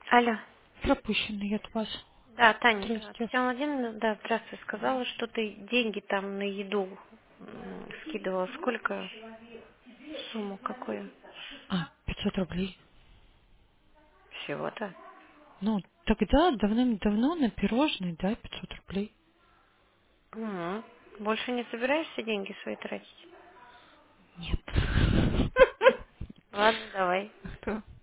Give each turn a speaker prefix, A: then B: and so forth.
A: Алло.
B: Пропущенный от вас.
A: Да, Таня,
B: Здрасте.
A: Татьяна Владимировна, да, здравствуй, сказала, что ты деньги там на еду скидывала. Сколько? Сумму какую?
B: 500 рублей.
A: Всего-то?
B: Ну, тогда давным-давно на пирожные, да, 500 рублей.
A: Угу. Больше не собираешься деньги свои тратить?
B: Нет.
A: Ладно, давай.